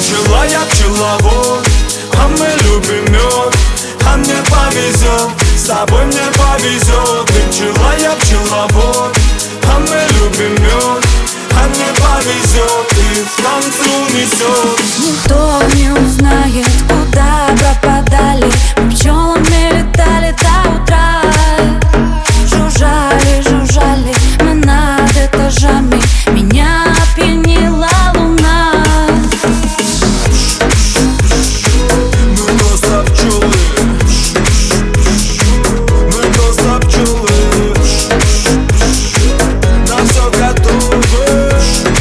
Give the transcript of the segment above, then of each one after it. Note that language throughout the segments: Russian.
пчела, я пчеловод, а мы любим мед. А мне повезет, с тобой мне повезет. Ты пчела, я пчеловод, а мы любим мед. А мне повезет, и в танце унесет. Никто не узнает, куда пропадали. Мы пчелами летали до утра. Жужжали, жужжали мы над этажами. Меня опьянила луна. Мы просто пчелы. Мы просто пчелы. На все готовы.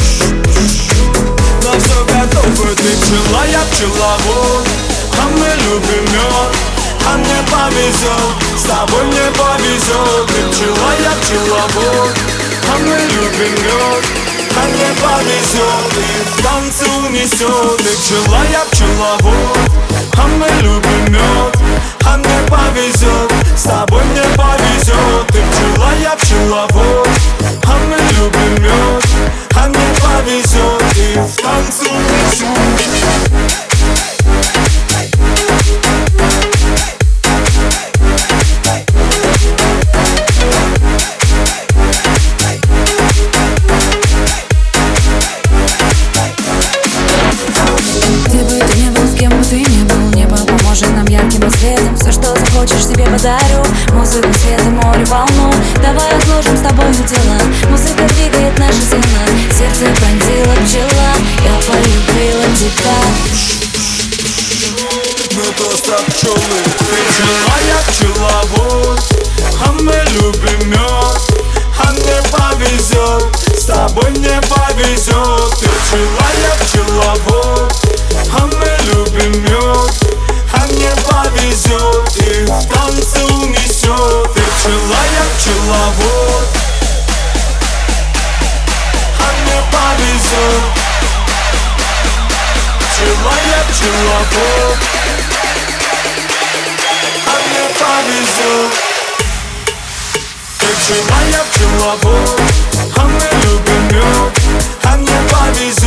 На все готовы. Ты пчела, я пчеловод, а мы любим мед. А мне повезет, с тобой мне повезет. Ты пчела, я пчеловод, а мы любим мед. А мне повезет, и в танце унесет. Ты пчела, я пчеловод, а мы любим мед. А мне повезет, с тобой мне повезет. Ты пчела, я пчеловод, а мы любим мед. А мне повезет, и в танце унесет. Все, что захочешь, себе подарю. Музыку, свет и море, волну. Давай отложим с тобой дела. Музыка двигает наши тела. Сердце пронзила пчела. Я полюбила тебя. Мы просто пчелы. Ты пчела, я пчеловод, а мы любим мед. А мне повезет, с тобой мне повезет. Ты пчела, я пчеловод, а мы любим мед. А мне повезет, и в танце унесет. Ты пчела, я пчеловод, а мне повезет. Пчела, я пчеловод, а мне повезет. Ты пчела, я пчеловод, а мы любим мед. А мне повезет.